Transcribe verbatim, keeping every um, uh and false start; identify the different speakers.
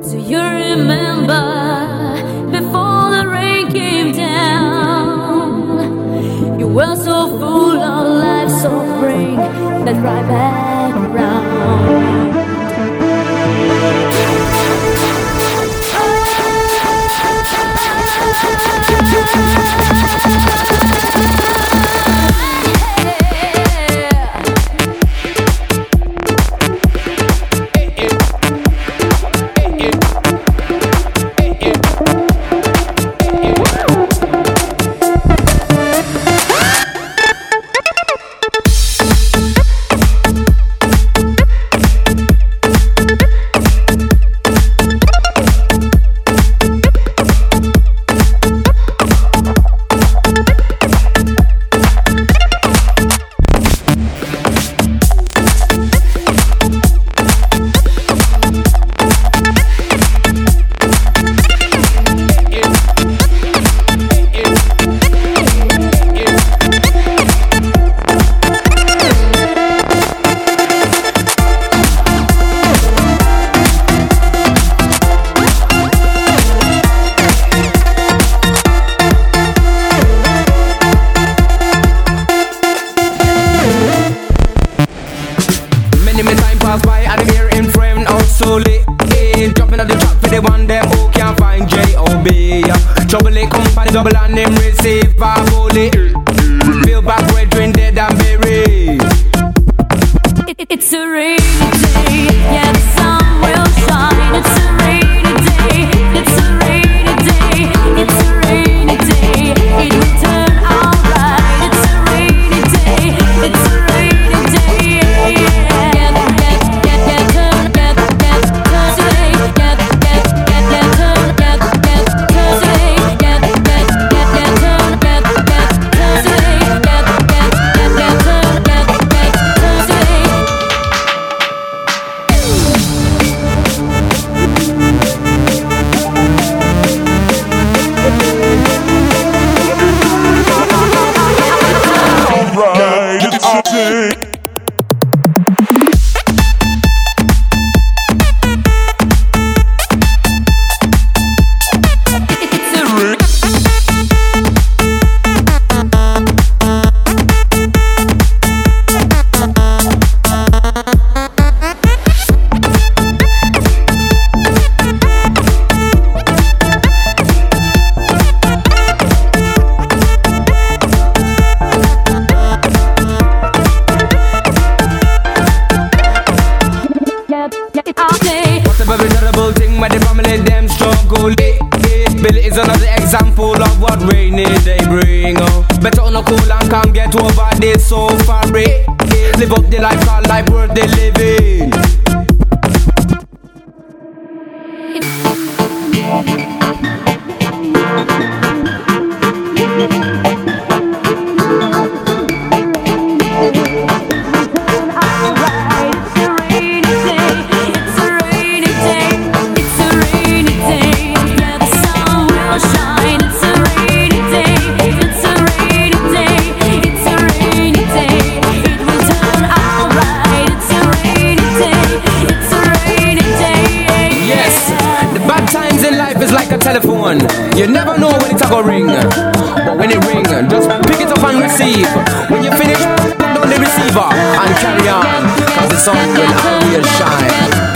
Speaker 1: Do you remember before the rain came down? You were so full of life, so bring that right back around.
Speaker 2: Trouble it come by double and them receive a bullet. Feel back brethren dead and buried.
Speaker 1: It, it, it's a rainy day, yeah, the sun will shine. It's a rainy day, it's a rainy day, it's a rainy day. It will turn alright. It's a rainy day, it's a rainy day. Yeah, get, get, get, get, turn, get, get, turn today. Get, get, get, get, turn, get, get, turn today. Get, get, get, get, turn, get, get, turn today. Get, get, get, get, turn, get, get, turn today.
Speaker 3: Alright, it's a day.
Speaker 2: Whatever the terrible thing where the family them struggle. Eh, eh. Billy is another example of what rainy day bring. Oh. Better on a cool and can't get over this so far. Eh, eh. Live up the life, call life worth the living. Telephone, you never know when it's a go ring, but when it ring, just pick it up and receive. When you finish, put down the receiver and carry on, cause the sun will always shine.